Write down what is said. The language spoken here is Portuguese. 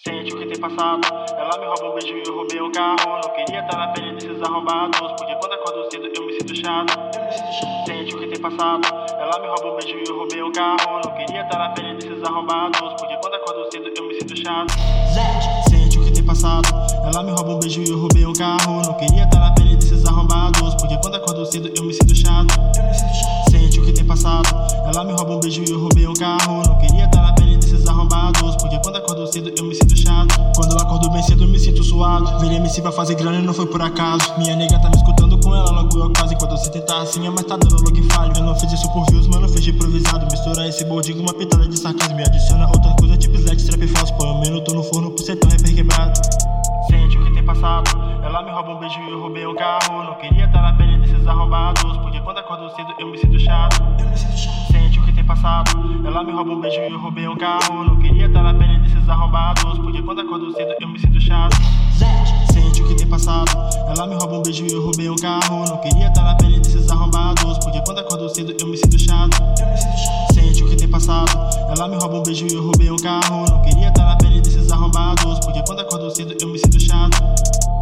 Sente o que tem passado. Ela me rouba um beijo e eu roubei um carro. Não queria estar na pele desses arrombados, porque quando acordo cedo eu me sinto chato. Sente o que tem passado. Ela me rouba um beijo e eu roubei um carro. Não queria estar na pele desses arrombados, porque quando acordo cedo eu me sinto chato. Sente o que tem passado. Ela me rouba um beijo e eu roubei um carro. Não queria estar na pele desses arrombados, porque quando acordo cedo eu me sinto chato. Sente o que tem passado. Ela me rouba um beijo e eu roubei um carro. Não queria estar na pele desses arrombados, porque quando acordo cedo eu me sinto chato. Quando eu acordo bem cedo eu me sinto suado. Virei MC pra fazer grana e não foi por acaso. Minha nega tá me escutando com ela logo eu caso. Enquanto você tentar assim é mais tá dando logo e falho. Eu não fiz isso por views, mano, fiz de improvisado. Mistura esse bordinho com uma pitada de sarcasmo. Me adiciona outra coisa tipo sled, trap falso. Põe o menu, tô no forno por ser tão rapper quebrado. Sente o que tem passado. Ela me rouba um beijo e eu roubei um carro. Não queria estar na pele desses arrombados, porque quando acordo cedo eu me sinto chato. Sente o que tem passado. Ela me rouba um beijo e eu roubei um carro. Não queria estar na pele desses arrombados, porque quando acordo cedo eu me sinto chato. Sente o que tem passado. Ela me rouba um beijo e eu roubei um carro. Não queria estar na pele desses arrombados, porque quando acordo cedo eu me sinto chato. Sente o que tem passado. Ela me rouba um beijo e eu roubei um carro. Não queria estar na pele desses arrombados, porque quando acordo cedo eu me sinto chato.